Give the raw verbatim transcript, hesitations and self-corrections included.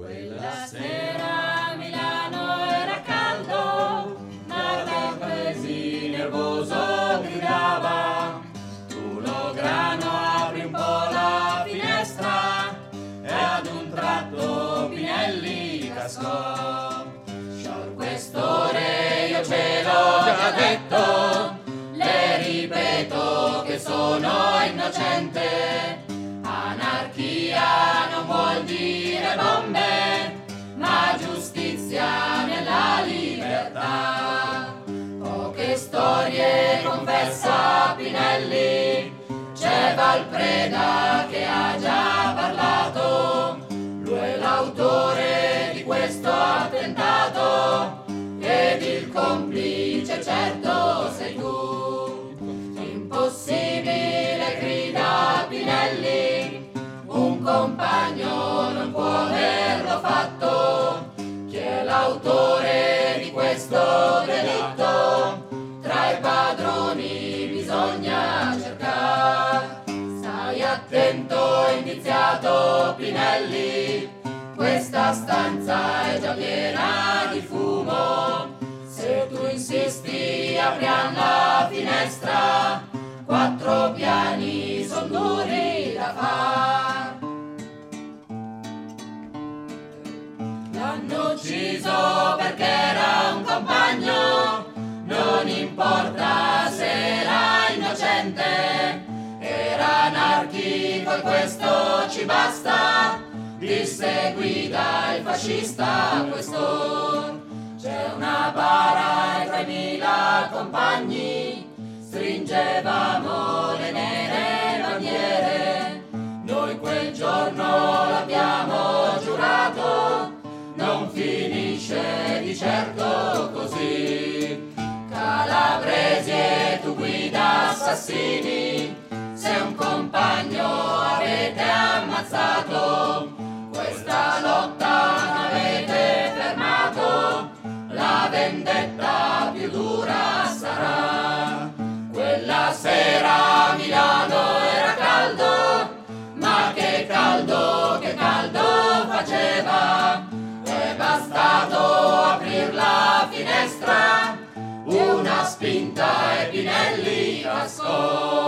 Quella sera a Milano era caldo, ma dal paesi nervoso gridava: tu lo grano, apri un po' la finestra, e ad un tratto Pinelli cascò. Signor Questore, io ce l'ho già detto, le ripeto che sono innocente. Anarchia non vuol dire bombe, ma giustizia nella libertà. Poche storie confessa Pinelli, c'è Valpreda che ha già parlato. Lui è l'autore di questo attentato ed il complice certo sei tu. Impossibile, grida Pinelli, un compagno non può averlo fatto. Chi è l'autore di questo delitto? Tra i padroni bisogna cercare. Stai attento, indiziato Pinelli, questa stanza è già piena di fumo. Se tu insisti apriamo la finestra, quattro piani son duri da far. L'hanno ucciso perché era un compagno, non importa se era innocente. Era anarchico e questo ci basta, disse Guida il fascista questo. C'è una bara e tra i mila compagni, stringevamo le nere bandiere. Noi quel giorno l'abbiamo giurato, non finisce di certo così. Calabresi e tu Guida assassini, se un compagno avete ammazzato, questa lotta non avete fermato, la vendetta più dura sarà. Quella sera a Milano era caldo, ma che caldo, che caldo faceva. È bastato aprir la finestra, una spinta e Pinelli cascò.